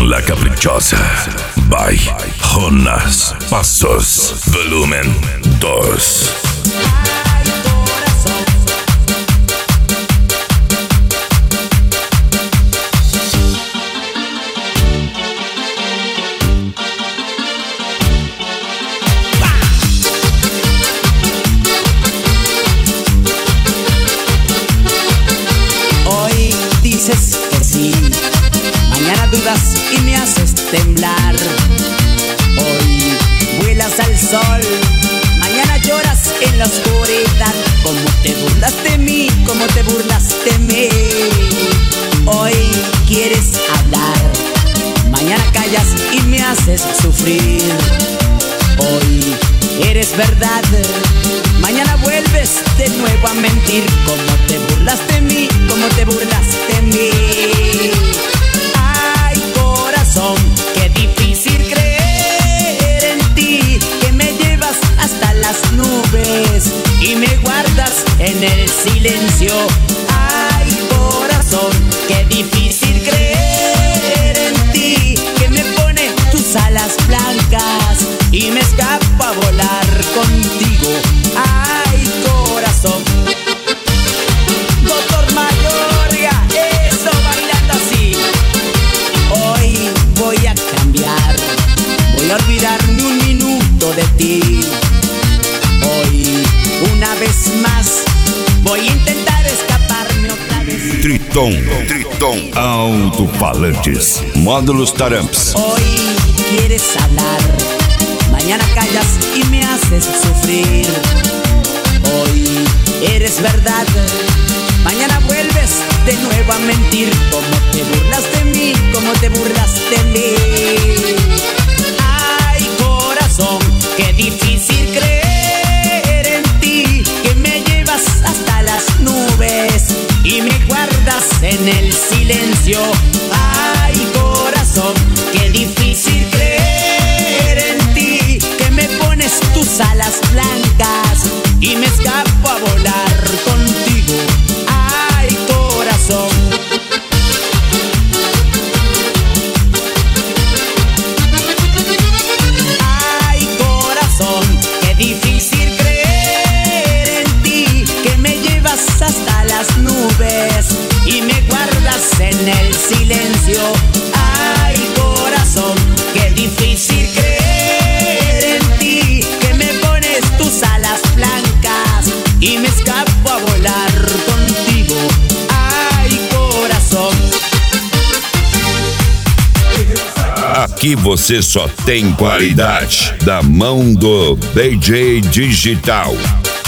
La Caprichosa by Jonas Passos, volumen 2. Hoy dices que sí, mañana dudas y me haces temblar. Hoy vuelas al sol, mañana lloras en la oscuridad. Como te burlas de mí, como te burlas de mí. Hoy quieres hablar, mañana callas y me haces sufrir. Hoy eres verdad, mañana vuelves de nuevo a mentir. Como te burlas de mí, como te burlas de mí. Ay, corazón, qué difícil creer en ti, que me llevas hasta las nubes y me guardas en el silencio. Ay, corazón, qué difícil creer en ti, que me pone tus alas blancas y me escapo a volar contigo. Ay, corazón. Doctor Mayorga, eso, bailando así. Hoy voy a cambiar, voy a olvidarme un minuto de ti. Hoy, una vez más, voy a intentar escaparme otra vez. Triton Alto-Falantes, módulos Taramps. Hoy quieres hablar, mañana callas y me haces sufrir. Hoy eres verdad, mañana vuelves de nuevo a mentir. Como te burlas de mí, como te burlas de mí. Ay, corazón, qué difícil creer en ti, que me llevas hasta las nubes y me guardas en el silencio. Ay, corazón, qué difícil creer en ti, que me pones tus alas blancas y me escapo a volar contigo. Ay, corazón. Ay, corazón, qué difícil creer en ti, que me llevas hasta las nubes y me guardas en el silencio. Ay, corazón, qué difícil creer en ti, que me pones tus alas blancas y me escapo a volar contigo. Ay, corazón. Aqui você só tem qualidade da mão do DJ Digital.